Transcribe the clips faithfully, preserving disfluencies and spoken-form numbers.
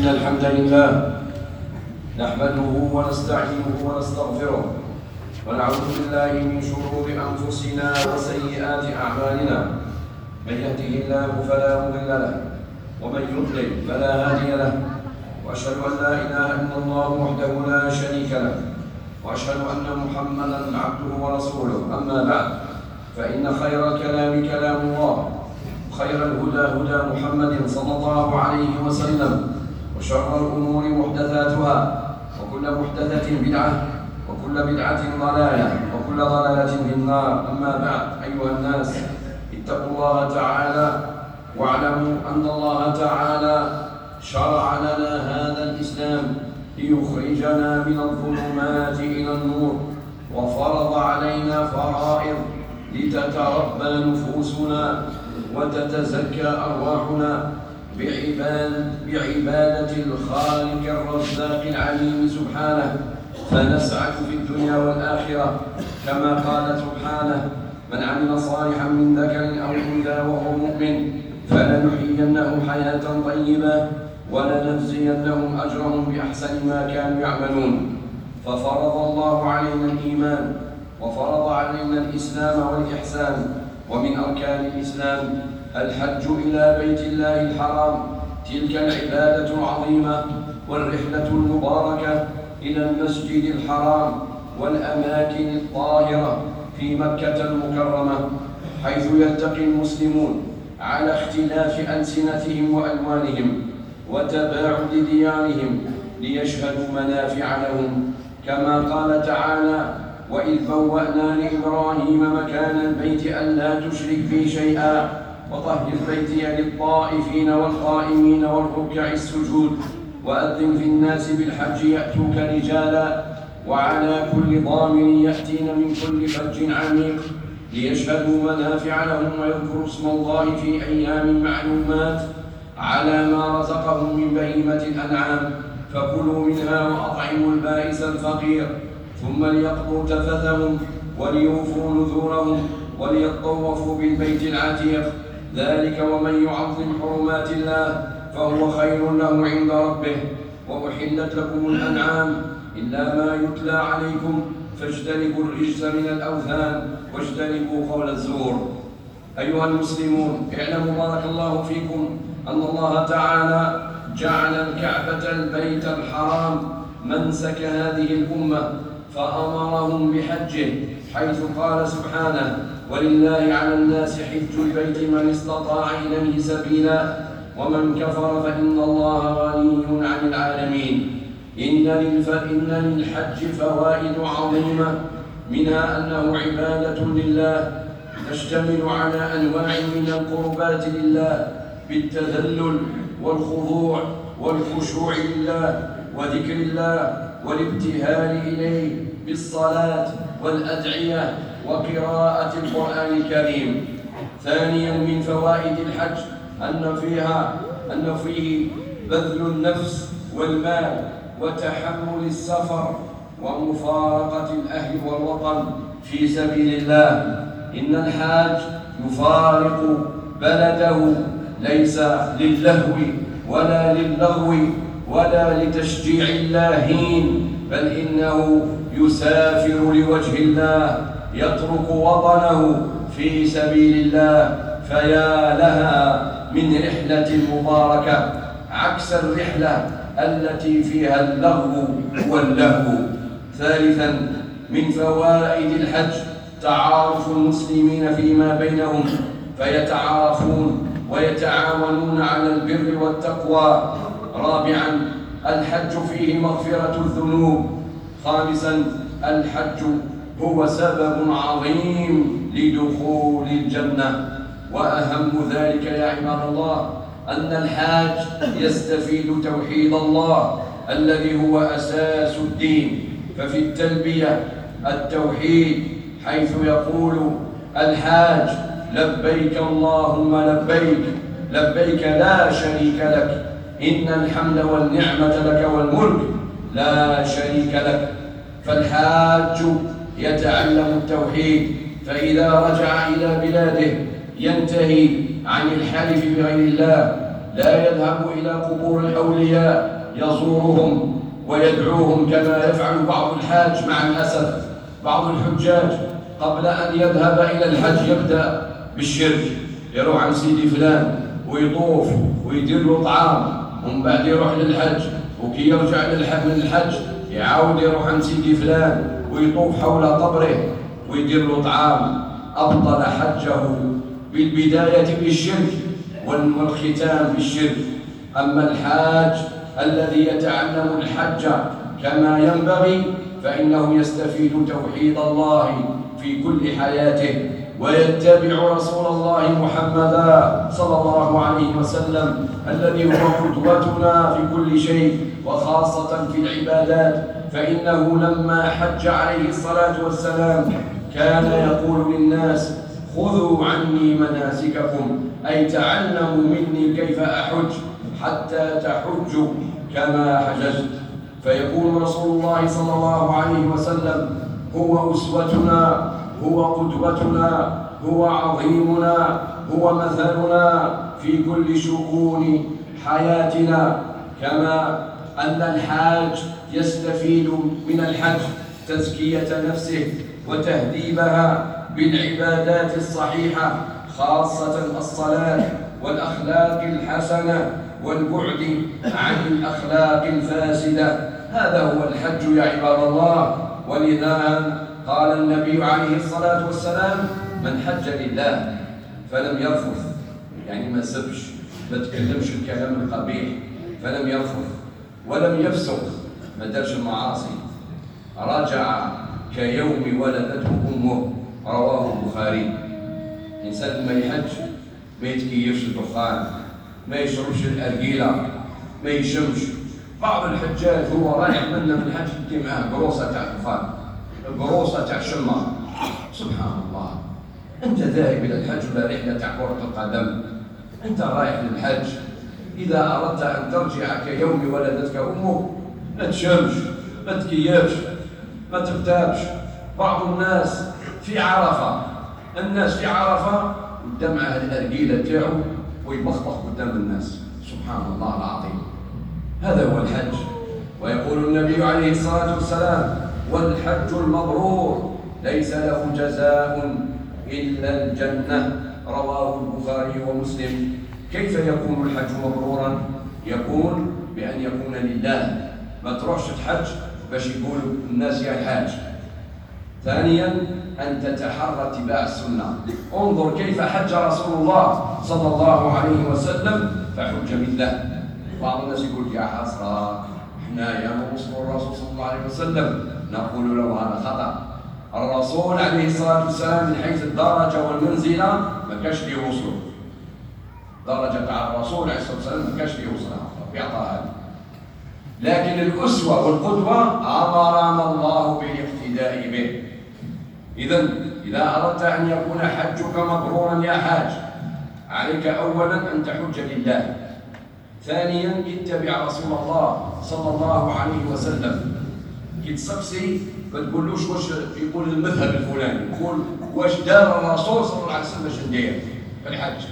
إن الحمد لله نحمده ونستعينه ونستغفره ونعوذ بالله من شرور أنفسنا وسيئات أعمالنا. من يهده الله فلا مضل له ومن يضلل فلا هادي له، وأشهد أن لا إله إلا الله وحده لا شريك له، وأشهد أن محمدا عبده ورسوله. أما بعد، فإن خير الكلام كلام الله، وخير الهدى هدى محمد صلى الله عليه وسلم، وشر الأمور محدثاتها، وكل محدثة بدعة، وكل بدعة ضلالة، وكل ضلالة في النار. أما بعد، أيها الناس، اتقوا الله تعالى واعلموا أن الله تعالى شرع لنا هذا الإسلام ليخرجنا من الظلمات إلى النور، وفرض علينا فرائض لتتربى نفوسنا وتتزكى أرواحنا بعبادة, بعبادة الخالق الرزاق العليم سبحانه، فنسعد في الدنيا والآخرة. كما قال سبحانه: من عمل صالحا من ذكر أو أنثى وهو مؤمن فلنحيينه حياة طيبة ولنجزينهم أجرهم بأحسن ما كانوا يعملون. ففرض الله علينا الإيمان، وفرض علينا الإسلام والإحسان. ومن أركان الإسلام الحج إلى بيت الله الحرام، تلك العبادة العظيمة والرحلة المباركة إلى المسجد الحرام والأماكن الطاهرة في مكة المكرمة، حيث يلتقي المسلمون على اختلاف ألسنتهم وألوانهم وتباعد ديارهم ليشهدوا منافع لهم. كما قال تعالى: وإذ بوأنا لإبراهيم مكان البيت ألا تشرك بي شيئا وطهر بيتي للطائفين والقائمين والركع السجود وأذن في الناس بالحج يأتوك رجالا وعلى كل ضامر يأتين من كل فج عميق ليشهدوا منافع لهم ويذكروا اسم الله في أيام معلومات على ما رزقهم من بهيمة الأنعام، فكلوا منها وأطعموا البائس الفقير، ثم ليقضوا تفثهم وليوفوا نذورهم وليطوفوا بالبيت العتيق. ذلك ومن يعظم حرمات الله فهو خير له عند ربه. وأحلت لكم الأنعام إلا ما يتلى عليكم فاجتنبوا الرجس من الأوثان واجتنبوا قول الزور. أيها المسلمون، اعلموا بارك الله فيكم أن الله تعالى جعل الكعبة البيت الحرام منسك هذه الأمة، فأمرهم بحجه، حيث قال سبحانه: ولله على الناس حج البيت من استطاع إليه سبيلا ومن كفر فإن الله غني عن العالمين. إن للحج فوائد عظيمة، منها أنه عبادة لله تشتمل على أنواع من القربات لله بالتذلل والخضوع والخشوع لله وذكر الله والابتهال إليه بالصلاة والأدعية وقراءة القرآن الكريم. ثانيا من فوائد الحج أن فيها أن فيه بذل النفس والمال وتحمل السفر ومفارقة الأهل والوطن في سبيل الله. إن الحاج يفارق بلده ليس للهو ولا للغو ولا لتشجيع اللاهين، بل إنه يسافر لوجه الله، يترك وطنه في سبيل الله. فيا لها من رحلة مباركة عكس الرحلة التي فيها اللغو واللهو. ثالثا من فوائد الحج تعارف المسلمين فيما بينهم، فيتعارفون ويتعاونون على البر والتقوى. رابعا الحج فيه مغفرة الذنوب. خامسا الحج هو سبب عظيم لدخول الجنة. وأهم ذلك يا عباد الله أن الحاج يستفيد توحيد الله الذي هو أساس الدين. ففي التلبية التوحيد، حيث يقول الحاج: لبيك اللهم لبيك، لبيك لا شريك لك، إن الحمد والنعمة لك والملك لا شريك لك. فالحاج يتعلم التوحيد، فإذا رجع إلى بلاده ينتهي عن الحلف بغير الله، لا يذهب إلى قبور الأولياء يزورهم ويدعوهم كما يفعل بعض الحاج. مع الأسف بعض الحجاج قبل أن يذهب إلى الحج يبدأ بالشرك، يروح عن سيدي فلان ويطوف ويدير له طعام، ومن بعد يروح للحج، وكي يرجع من الحج يعاود يروح عن سيدي فلان ويطوف حول قبره ويدير له طعام. أبطل حجه بالبداية بالشرك والختام بالشرك. أما الحاج الذي يتعلم الحج كما ينبغي فإنه يستفيد توحيد الله في كل حياته، ويتبع رسول الله محمدا صلى الله عليه وسلم الذي هو قدوتنا في كل شيء وخاصة في العبادات. فإنه لما حج عليه الصلاة والسلام كان يقول للناس: خذوا عني مناسككم، أي تعلموا مني كيف أحج حتى تحجوا كما حججت. فيكون رسول الله صلى الله عليه وسلم هو أسوتنا، هو قدوتنا، هو عظيمنا، هو مثلنا في كل شؤون حياتنا. كما أن الحاج يستفيد من الحج تزكية نفسه وتهذيبها بالعبادات الصحيحة، خاصة الصلاة والأخلاق الحسنة والبعد عن الأخلاق الفاسدة. هذا هو الحج يا عباد الله. ولذا قال النبي عليه الصلاة والسلام: من حج لله فلم يرفث، يعني ما سبش، ما تكلمش الكلام القبيح، فلم يرفث ولم يفسق، ما دارش المعاصي، رجع كيوم ولدته أمه. رواه البخاري. الإنسان ما يحج ما يتكيفش الدخان، ما يشربش الأرجيلة، ما يشمش. بعض الحجاج هو رايح منا في الحج يدي معاه قروصة تاع الدخان، القروصة تاع الشمة. سبحان الله، أنت ذاهب إلى الحج ولا رحلة تاع كرة القدم، أنت رايح للحج. إذا أردت أن ترجع كيوم ولدتك أمك ما تشمش، ما تكيفش، ما تغتابش. بعض الناس في عرفة، الناس في عرفة قدام معاه الأرجيلة تاعو ويبخبخ قدام الناس. سبحان الله العظيم، هذا هو الحج. ويقول النبي عليه الصلاة والسلام: والحج المبرور ليس له جزاء إلا الجنة. رواه البخاري ومسلم. كيف يكون الحج مبرورا؟ يكون بأن يكون لله، ما تروحش تحج باش يقولوا الناس يا الحاج. ثانيا أن تتحرى اتباع السنة. انظر كيف حج رسول الله صلى الله عليه وسلم فحج مثله. بعض الناس يقول: يا حسرة، احنا يا وصل الرسول صلى الله عليه وسلم. نقول له هذا خطأ. الرسول عليه الصلاة والسلام من حيث الدرجة والمنزلة ما كاش ليه وصله. درجة على الرسول عليه الصلاة والسلام ما كاش ليه وصلها، بيعطاها. لكن الأسوة والقدوة أمرنا الله بالاقتداء به. إذن إذا أردت أن يكون حجك مبرورا يا حاج، عليك أولا أن تحج لله. ثانيا اتبع رسول الله صلى الله عليه وسلم. كي تسقسي ما تقولوش واش يقول المذهب الفلاني، يقول واش دار الرسول صلى الله عليه وسلم باش ندير في الحج.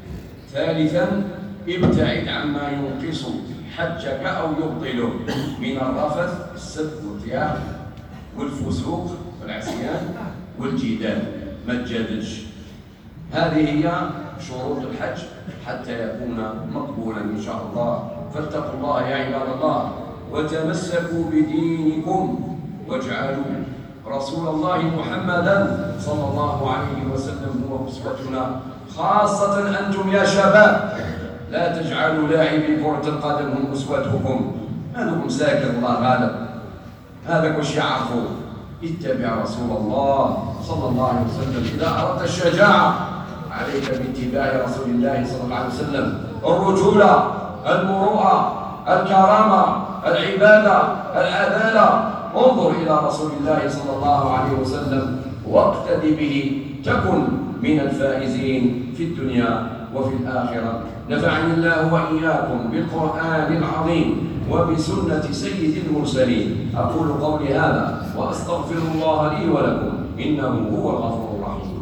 ثالثا ابتعد عما ينقص حجك أو يبطله من الرفث، السب والطياح والفسوق والعصيان والجدال، ما تجادلش. هذه هي شروط الحج حتى يكون مقبولا إن شاء الله. فاتقوا الله يا عباد الله وتمسكوا بدينكم واجعلوا رسول الله محمدا صلى الله عليه وسلم هو أسوتنا، خاصة أنتم يا شباب. لا تجعلوا لاعبي كرة القدم هم أسوتكم، هذوك مساكن الله غالب، هذاك واش يعرفوا. اتبع رسول الله صلى الله عليه وسلم. إذا أردت الشجاعة عليك باتباع رسول الله صلى الله عليه وسلم. الرجولة، المروءة، الكرامة، العبادة، العدالة. انظر إلى رسول الله صلى الله عليه وسلم واقتدي به، تكن من الفائزين في الدنيا وفي الآخرة. نفعني الله وإياكم بالقرآن العظيم وبسنة سيد المرسلين. أقول قولي هذا وأستغفر الله لي ولكم، إنه هو الغفور الرحيم.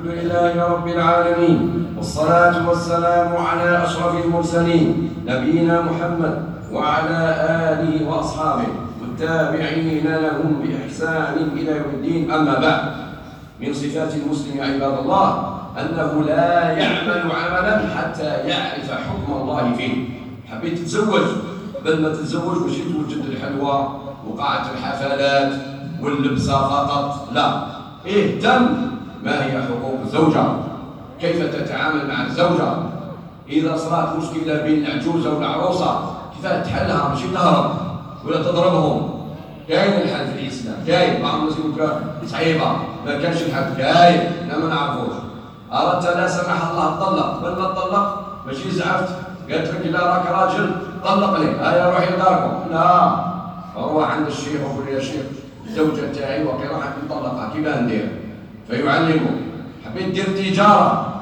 لله رب العالمين، والصلاة والسلام على أشرف المرسلين نبينا محمد وعلى آله وأصحابه والتابعين لهم بإحسان إلى يوم الدين. أما بعد، من صفات المسلم عباد الله أنه لا يعمل عملا حتى يعرف حكم الله فيه. حبيت تتزوج، بل ما تتزوج ماشي توجد الحلوى وقاعة الحفلات واللبسة فقط، لا، اهتم ما هي حقوق الزوجة، كيف تتعامل مع الزوجة، إذا صارت مشكلة بين العجوزة والعروسة كيف تحلها، ماشي تهرب ولا تضربهم. كاين الحل في الإسلام، كاين. بعض الناس يقول لك صعيبة، ما كانش الحل، كاين، لا ما نعرفوش. أردت لا سمح الله تطلق، بل ما تطلق ماشي زعفت قالت لك لا راك راجل طلقني، هيا روحي لداركم، لا، روح عند الشيخ وقول يا شيخ الزوجة تاعي وكي راح نطلقها كيف ندير؟ فيعلمه. حبيت دير تجارة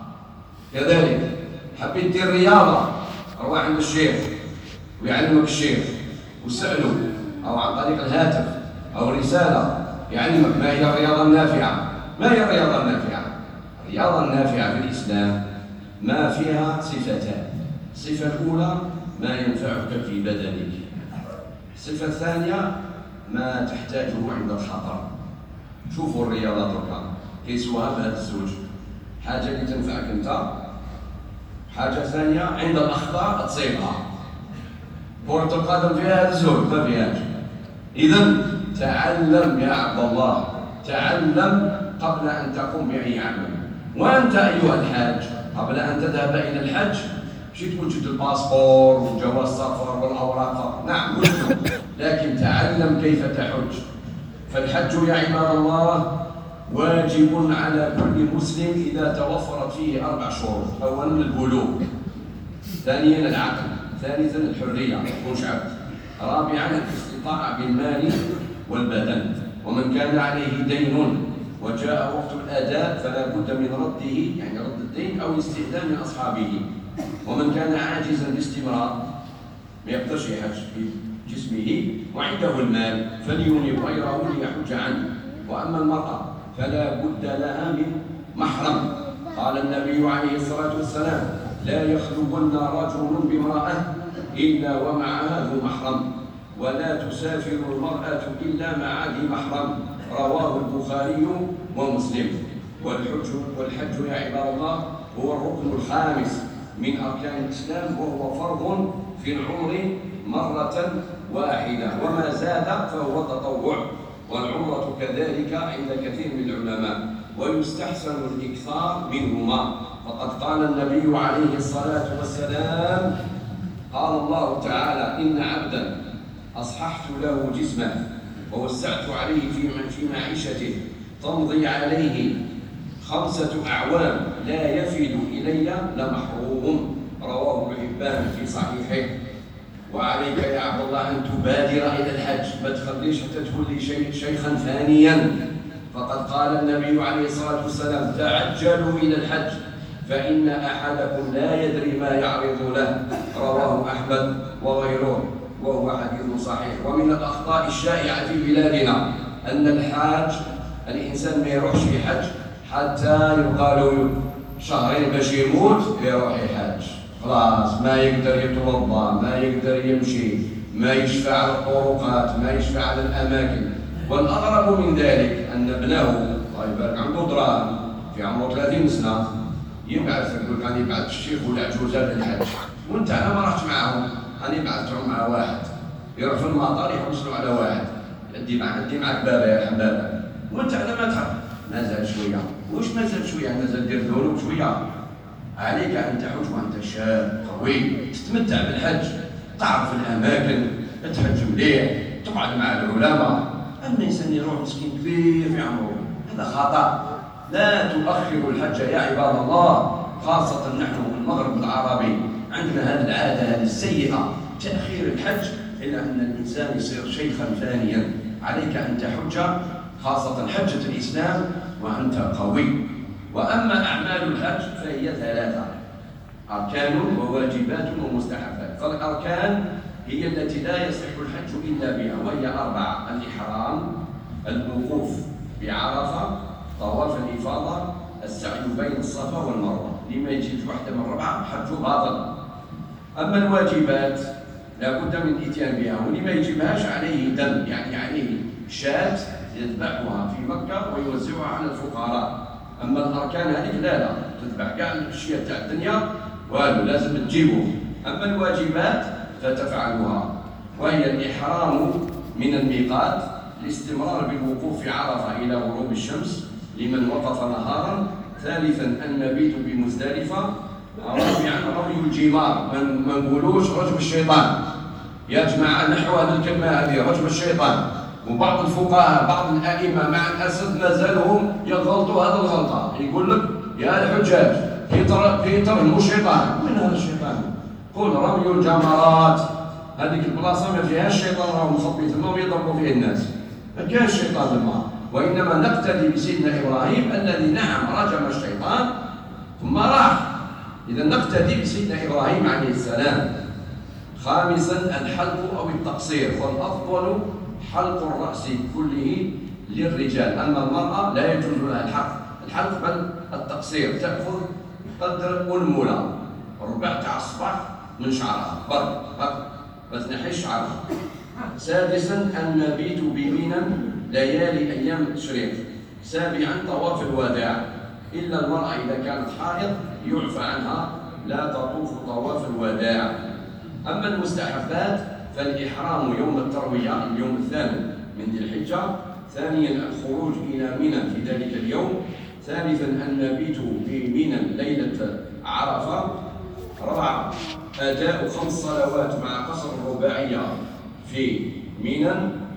كذلك، حبيت دير رياضة روح عند الشيخ ويعلمك الشيخ وسأله، أو عن طريق الهاتف أو رسالة يعلمك ما هي الرياضة النافعة. ما هي الرياضة النافعة؟ الرياضة النافعة في الإسلام ما فيها صفتان. الصفة الأولى ما ينفعك في بدنك، الصفة الثانية ما تحتاجه عند الخطر. شوفوا الرياضة دركا كيسوها بهذا الزوج، حاجة اللي تنفعك أنت، حاجة ثانية عند الأخطاء تصيبها. كرة القدم فيها هذا الزوج ما فيهاش. إذا تعلم يا عبد الله، تعلم قبل أن تقوم بأي عمل. وأنت أيها الحاج قبل أن تذهب إلى الحج مشي توجد الباسبور وجواز السفر والأوراق، نعم وجد، لكن تعلم كيف تحج. فالحج يا عباد الله واجب على كل مسلم إذا توفرت فيه أربع شروط. أولا البلوغ، ثانيا العقل، ثالثا الحرية ما يكونش عبد، رابعا الاستطاعة بالمال والبدن. ومن كان عليه دين وجاء وقت الأداء فلا بد من رده، يعني رد الدين أو الاستئذان من أصحابه. ومن كان عاجزا باستمرار ما يقدرش يحج بجسمه وعنده المال فلينب غيره ليحج عنه. وأما المرأة فلا بد لها من محرم. قال النبي عليه الصلاة والسلام لا يخلون رجل بامرأة إلا ومعها ذو محرم، ولا تسافر المرأة إلا مع ذي محرم، رواه البخاري ومسلم. والحج والحج يا عباد الله هو الركن الخامس من أركان الإسلام، وهو فرض في العمر مرة واحدة، وما زاد فهو تطوع. والعمرة كذلك عند كثير من العلماء، ويستحسن الإكثار منهما. فقد قال النبي عليه الصلاة والسلام قال الله تعالى إن عبدا أصححت له جسمه ووسعت عليه في معيشته تمضي عليه خمسة أعوام لا يفد إلي لمحروم، رواه ابن حبان في صحيحه. وعليك يا عبد الله أن تبادر إلى الحج، ما تخليش حتى تكون لي شيء شيخا ثانيا. فقد قال النبي عليه الصلاة والسلام تعجلوا إلى الحج فإن أحدكم لا يدري ما يعرض له، رواه أحمد وغيره وهو حديث صحيح. ومن الأخطاء الشائعة في بلادنا أن الحاج الإنسان ما يروحش في حج حتى يبقى له شهرين باش يموت يروح يحج، خلاص ما يقدر يتوضا، ما يقدر يمشي، ما يشفى على الطرقات، ما يشفى على الأماكن. والأغرب من ذلك أن ابنه الله يبارك عنده دراهم في عمره ثلاثين سنة يبعث، يقول كان يبعث الشيخ والعجوزة للحج، وأنت أنا ما رحت معهم، أنا بعثتهم مع واحد يروح في المطار يحوسوا على واحد عندي معك عندي معك بابا يا حبابة، وأنت أنا ما تعرف مازال شوية. وش مازال شوية؟ مازال دير ذنوب شوية. عليك أن تحج وأنت شاب قوي، تتمتع بالحج، تعرف الأماكن، تحج مليح، تقعد مع العلماء. أما إنسان يروح مسكين كبير في عمره هذا خطأ. لا تؤخروا الحج يا عباد الله، خاصة نحن في المغرب العربي عندنا هذه العادة هذه السيئة تأخير الحج إلى أن الإنسان يصير شيخا ثانيا. عليك أن تحج خاصة حجة الإسلام وأنت قوي. وأما أعمال الحج فهي ثلاثة: أركان وواجبات ومستحبات. فالأركان هي التي لا يصح الحج إلا بها، وهي أربعة: الإحرام، الوقوف بعرفة، طواف الإفاضة، السعي بين الصفا والمروة. اللي ما يجيبش واحدة من ربعة حجه باطل. أما الواجبات لابد من الإتيان بها، واللي ما يجيبهاش عليه دم، يعني عليه شاة يذبحها في مكة ويوزعها على الفقراء. أما الأركان هذيك لا لا تذبح كاع الأشياء تاع الدنيا والو لازم تجيبه. أما الواجبات فتفعلها، وهي الإحرام من الميقات، الاستمرار بالوقوف في عرفة إلى غروب الشمس لمن وقف نهارا. ثالثا المبيت بمزدلفة. رابعا رمي الجمار، ما نقولوش رجم الشيطان يا جماعة، نحو هذه الكلمة هذه رجم الشيطان. وبعض الفقهاء بعض الأئمة مع الأسف ما زالوا يغلطوا هذا الغلطة، يقول لك يا الحجاج في ترهموا الشيطان. من هذا الشيطان؟ قل رمي الجمرات، هذيك البلاصة ما فيهاش الشيطان، راهم مخبي تما ويضربوا فيه الناس، ما كاينش الشيطان تما. وإنما نقتدي بسيدنا إبراهيم الذي نعم رجم الشيطان ثم راح، إذا نقتدي بسيدنا إبراهيم عليه السلام. خامسا الحلق أو التقصير، والأفضل حلق الرأس كله للرجال، أما المرأة لا يجوز لها الحلق الحلق بل التقصير، تأخذ قدر أنملة ربع تاع الصباح من شعرها برك برك ما تنحيش شعرها. سادسا المبيت بمنى ليالي أيام التشريق. سابعا طواف الوداع، إلا المرأة إذا كانت حائض يعفى عنها لا تطوف طواف الوداع. أما المستحبات فالإحرام يوم التروية اليوم الثامن من ذي الحجة. ثانيا الخروج إلى منى في ذلك اليوم. ثالثا المبيت بمنى ليلة عرفة. رابعا أداء خمس صلوات مع قصر الرباعية في منى.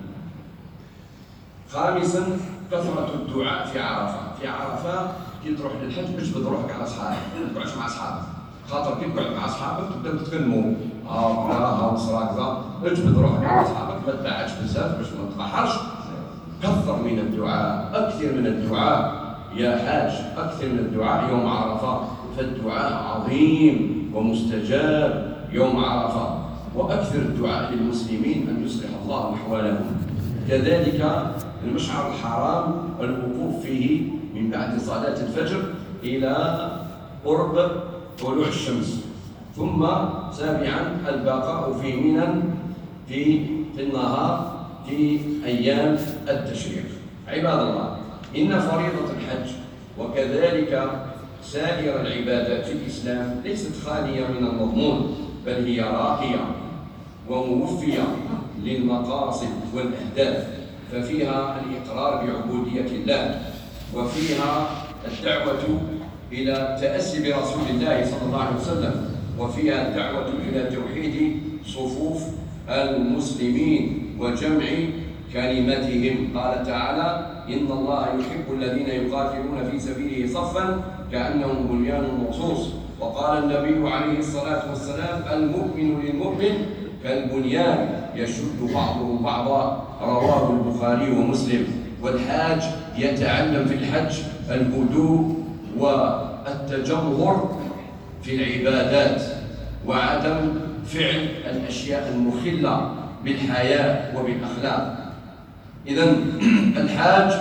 خامسا كثرة الدعاء في عرفة. في عرفة كي تروح للحج اجبد روحك على أصحابك، ما تقعدش مع أصحابك، خاطر كي تقعد مع أصحابك تبدا تتكلموا اه لا ها وصرا كذا. اجبد روحك على أصحابك، ما تبعدش بزاف باش ما تتبحرش. كثر من الدعاء، أكثر من الدعاء يا حاج، أكثر من الدعاء يوم عرفة، فالدعاء عظيم ومستجاب يوم عرفة. وأكثر الدعاء للمسلمين أن يصلح الله أحوالهم. كذلك المشعر الحرام الوقوف فيه من بعد صلاة الفجر إلى قرب طلوع الشمس. ثم سابعا البقاء في منى في في النهار في أيام التشريق. عباد الله، إن فريضة الحج وكذلك سائر العبادات في الإسلام ليست خالية من المضمون، بل هي راقية وموفية للمقاصد والأهداف. ففيها الإقرار بعبودية الله، وفيها الدعوة إلى تأسي برسول الله صلى الله عليه وسلم، وفيها الدعوة إلى توحيد صفوف المسلمين وجمع كلمتهم. قال تعالى: إن الله يحب الذين يقاتلون في سبيله صفا كأنهم بنيان مرصوص. وقال النبي عليه الصلاة والسلام: المؤمن للمؤمن كالبنيان يشد بعضه بعضا. رواه البخاري ومسلم. والحاج يتعلم في الحج الهدوء والتجمهر في العبادات وعدم فعل الأشياء المخلة بالحياة وبالأخلاق. إذن الحاج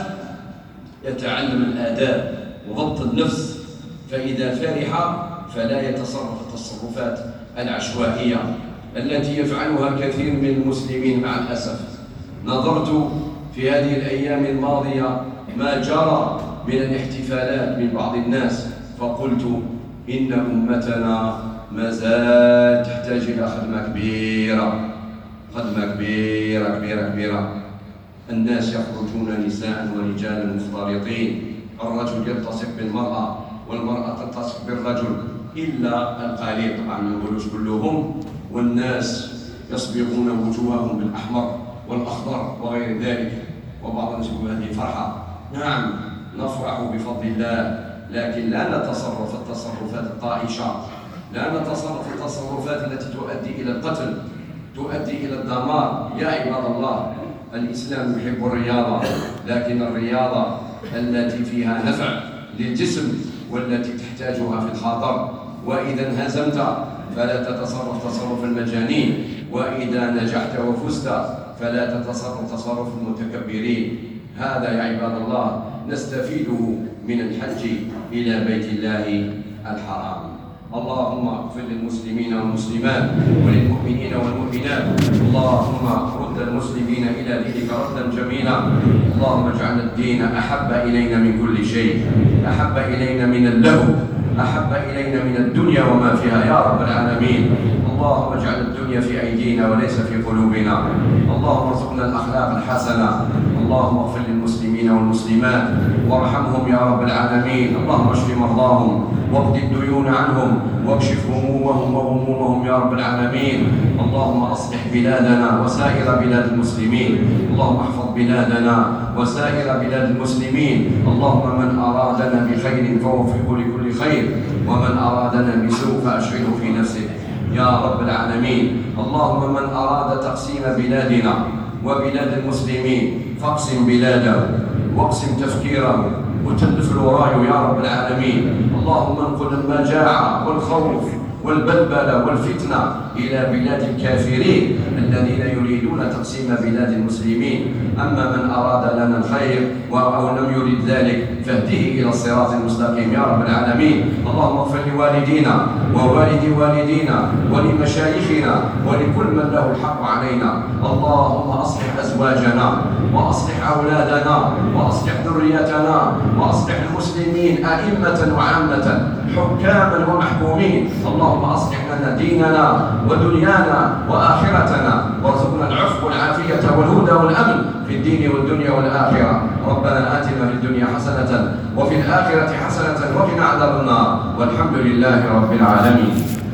يتعلم الآداب وضبط النفس، فإذا فرح فلا يتصرف التصرفات العشوائية التي يفعلها كثير من المسلمين مع الأسف. نظرت في هذه الأيام الماضية ما جرى من الاحتفالات من بعض الناس، فقلت إن أمتنا ما زالت تحتاج إلى خدمة كبيرة، خدمة كبيرة كبيرة كبيرة. الناس يخرجون نساء ورجالا مختلطين، الرجل يلتصق بالمرأة والمرأة تلتصق بالرجل إلا القليل، طبعا ما نقولوش كلهم. والناس يصبغون وجوههم بالأحمر والأخضر وغير ذلك، وبعض الناس يقول هذه فرحة. نعم نفرح بفضل الله، لكن لا نتصرف التصرفات الطائشة، لا نتصرف التصرفات التي تؤدي إلى القتل، تؤدي إلى الدمار. يا عباد الله، الإسلام يحب الرياضة، لكن الرياضة التي فيها نفع للجسم والتي تحتاجها في الخطر. وإذا انهزمت فلا تتصرف تصرف المجانين، وإذا نجحت وفزت فلا تتصرف تصرف المتكبرين. هذا يا عباد الله نستفيده من الحج إلى بيت الله الحرام. اللهم اغفر للمسلمين والمسلمات وللمؤمنين والمؤمنات. اللهم رد المسلمين إلى دينك ردا جميلا. اللهم اجعل الدين أحب إلينا من كل شيء، أحب إلينا من اللهو، أحب إلينا من الدنيا وما فيها يا رب العالمين. اللهم اجعل الدنيا في أيدينا وليس في قلوبنا. اللهم ارزقنا الأخلاق الحسنة. اللهم اغفر للمسلمين والمسلمات وارحمهم يا رب العالمين. اللهم اشف مرضاهم واقض الديون عنهم واكشف همومهم وغمومهم يا رب العالمين. اللهم اصلح بلادنا وسائر بلاد المسلمين. اللهم احفظ بلادنا وسائر بلاد المسلمين. اللهم من أرادنا بخير فوفقه لكل خير، ومن أرادنا بسوء فأشغله في نفسه يا رب العالمين. اللهم من أراد تقسيم بلادنا وبلاد المسلمين فاقسم بلاده واقسم تفكيره وتلف الوراي يا رب العالمين. اللهم انقل المجاعة والخوف والبلبلة والفتنة إلى بلاد الكافرين الذين يريدون تقسيم بلاد المسلمين. أما من أراد لنا الخير أو لم يرد ذلك فاهده إلى الصراط المستقيم يا رب العالمين. اللهم اغفر لوالدينا ووالد والدينا ولمشايخنا ولكل من له الحق علينا. اللهم أصلح أزواجنا وأصلح أولادنا وأصلح ذريتنا وأصلح المسلمين أئمة وعامة، حكاما ومحكومين. اللهم أصلح لنا ديننا ودنيانا وآخرتنا، وارزقنا العفو والعافية والهدى والأمن في الدين والدنيا والآخرة. ربنا آتنا في الدنيا حسنة وفي الآخرة حسنة وقنا عذاب النار، والحمد لله رب العالمين.